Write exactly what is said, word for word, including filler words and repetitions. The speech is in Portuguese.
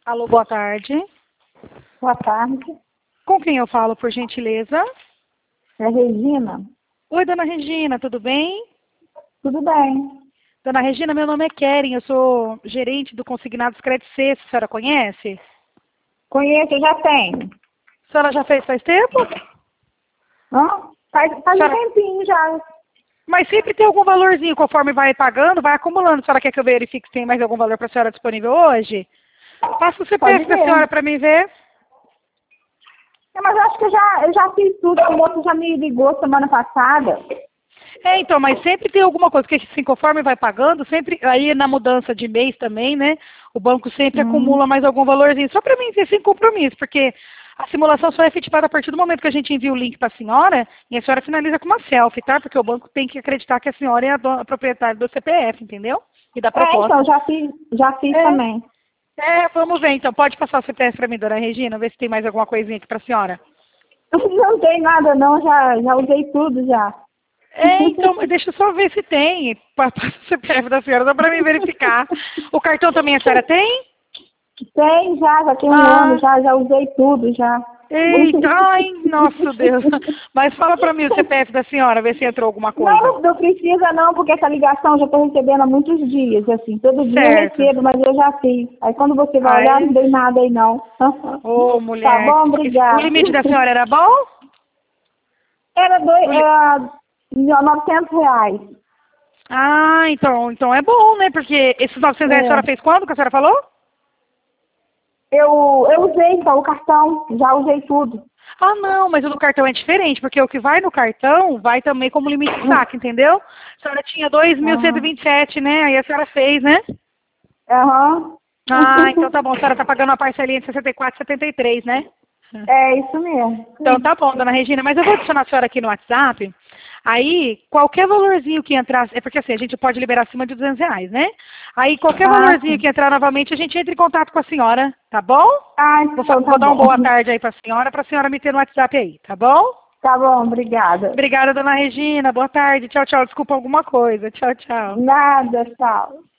Alô, boa tarde. Boa tarde. Com quem eu falo, por gentileza? É Regina? Oi, dona Regina, tudo bem? Tudo bem. Dona Regina, meu nome é Keren, eu sou gerente do Consignados Credit C, a senhora conhece? Conheço, já tenho. A senhora já fez faz tempo? Hã? Faz, faz Senhora... um tempinho já. Mas sempre tem algum valorzinho, conforme vai pagando, vai acumulando. A senhora quer que eu verifique se tem mais algum valor para a senhora disponível hoje? Passa o Pode C P F da ver. senhora para mim ver. É, mas eu acho que eu já, eu já fiz tudo. O moço já me ligou semana passada. É, então, mas sempre tem alguma coisa, porque assim, conforme vai pagando, sempre, aí na mudança de mês também, né, o banco sempre Hum. acumula mais algum valorzinho, só para mim ver sem compromisso, porque a simulação só é efetivada a partir do momento que a gente envia o link para a senhora, e a senhora finaliza com uma selfie, tá? Porque o banco tem que acreditar que a senhora é a, dona, a proprietária do C P F, entendeu? E da É, então, proposta. já fiz, já fiz É, também. é, vamos ver então, pode passar o C P F para mim, dona Regina, ver se tem mais alguma coisinha aqui para a senhora. Não tem nada não, já, já usei tudo já. É, então, mas deixa eu só ver se tem. Passa o C P F da senhora, só para mim verificar. O cartão também a senhora tem? Tem já, já tem um ano, Ah, já, já usei tudo já. eita, ai, nosso Deus. Mas fala para mim o C P F da senhora, ver se entrou alguma coisa. Não, não precisa não, porque essa ligação eu já estou recebendo há muitos dias, assim, todo dia eu Certo. recebo, mas eu já fiz. Aí quando você vai olhar, não Ai, dei nada aí não. ô Tá mulher. bom, O obrigada. limite da senhora era bom? Era, dois, O li- era novecentos reais. Ah, então, então é bom, né? Porque esses novecentos reais a senhora É. fez quando que a senhora falou? Eu, eu usei então o cartão, já usei tudo. Ah, não, mas o do cartão é diferente, porque o que vai no cartão vai também como limite de saque, entendeu? A senhora tinha dois mil cento e Aham. vinte e sete, né? Aí a senhora fez, né? Aham. Ah, então tá bom. A senhora tá pagando uma parcelinha de sessenta e quatro e setenta e três, né? É isso mesmo. Então tá bom, dona Regina, mas eu vou adicionar a senhora aqui no WhatsApp. Aí, qualquer valorzinho que entrar, é porque assim, a gente pode liberar acima de duzentos reais, né? Aí, qualquer Ah, valorzinho sim. que entrar novamente, a gente entra em contato com a senhora, tá bom? Ah, Vou, fa- então tá vou dar uma bom. boa tarde aí pra senhora, pra senhora me ter no WhatsApp aí, tá bom? Tá bom, obrigada. Obrigada, dona Regina. Boa tarde. Tchau, tchau. Desculpa alguma coisa. Tchau, tchau. Nada, tchau.